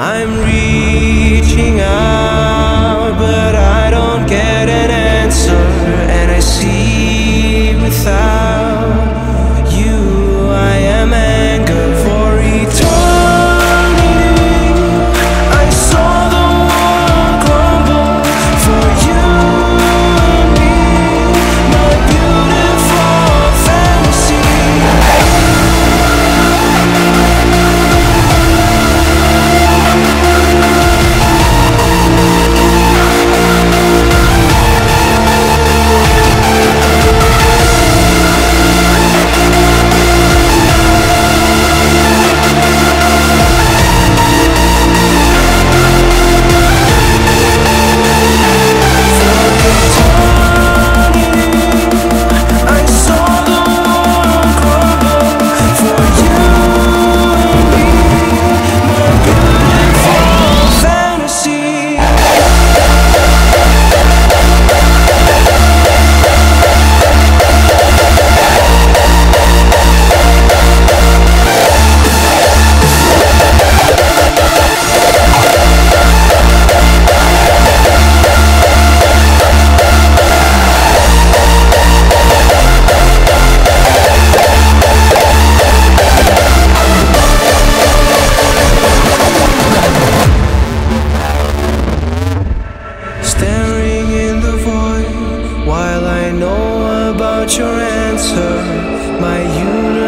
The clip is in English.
I'm reaching out, but I don't get an answer, and I see without you I am anger for eternity. I saw the world crumble for you and me, my beautiful fantasy. Staring in the void while I know about your answer, my universe